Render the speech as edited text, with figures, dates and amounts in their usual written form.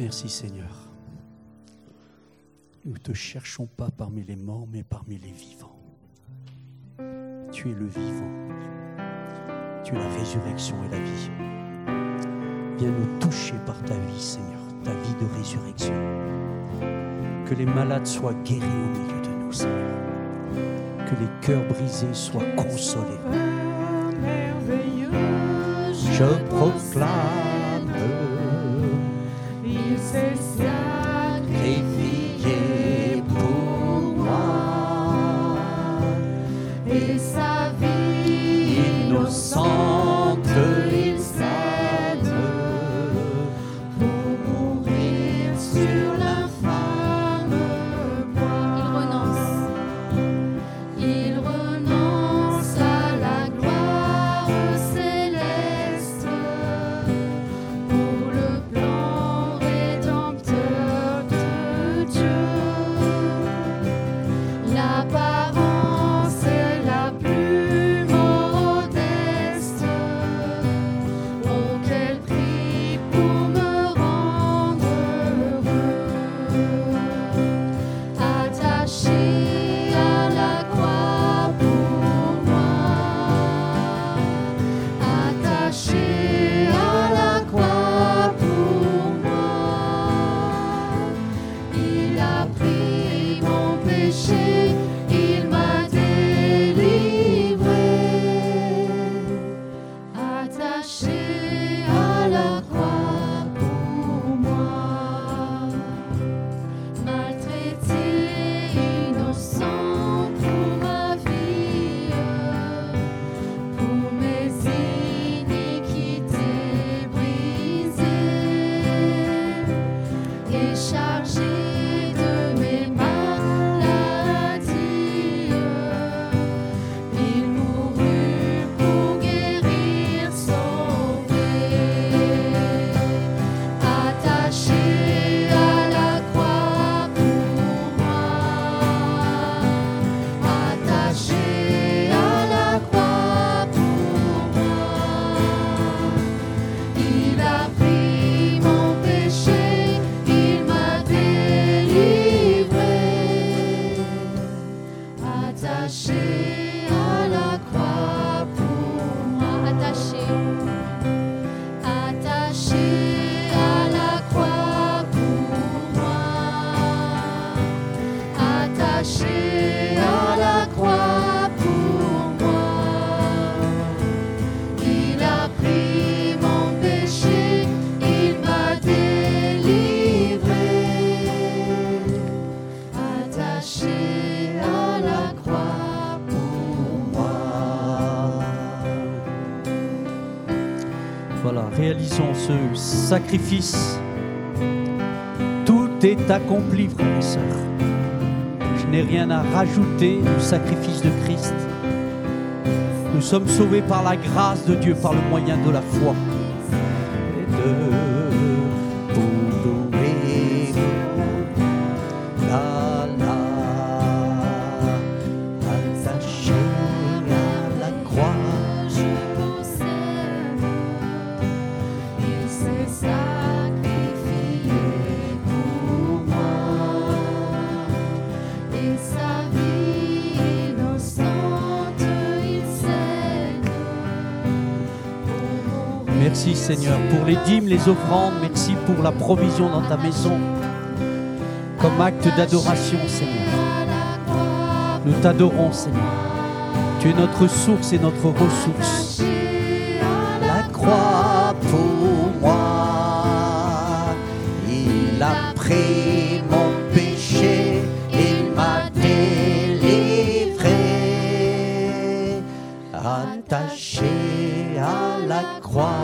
Merci Seigneur. Nous ne te cherchons pas parmi les morts, mais parmi les vivants. Tu es le vivant. Tu es la résurrection et la vie. Viens nous toucher par ta vie, Seigneur, ta vie de résurrection. Que les malades soient guéris au milieu de nous, Seigneur. Que les cœurs brisés soient consolés. Je proclame, il s'est sacrifié pour moi, et sa vie innocente il cède pour mourir sur l'infâme croix. Il renonce à la gloire céleste pour le plan rédempteur de Dieu. L'apparence est la plus modeste. Oh, quel prix pour me rendre heureux. Attaché à la croix pour moi. Attaché à la croix pour moi. Il a pris mon péché, il m'a délivré. Attaché à la croix pour moi. Maltraité, innocent pour ma vie, pour mes iniquités brisées, et chargé de mes maladies, il mourut pour guérir, sauver. Attaché à la croix pour moi. Attaché à la croix pour moi. Il a pris mon péché, il m'a délivré. Attaché à la croix pour moi. Attaché. Attaché à la croix pour moi. Attaché à la croix pour moi. Il a pris mon péché, il m'a délivré. Attaché à la croix pour moi. Voilà, réalisons ce sacrifice. Tout est accompli, frères et sœurs. Je n'ai rien à rajouter au sacrifice de Christ. Nous sommes sauvés par la grâce de Dieu, par le moyen de la foi. Et de vous louer, la la, attaché à la croix. Je possède, il s'est sacrifié pour moi, et sa vie innocente il cède pour mourir. Merci Seigneur pour les dîmes, les offrandes. Merci pour la provision dans ta maison. Comme acte d'adoration, Seigneur. Nous t'adorons, Seigneur. Tu es notre source et notre ressource. La croix pour moi. Il a pris mon péché. Il m'a délivré. Attaché à la croix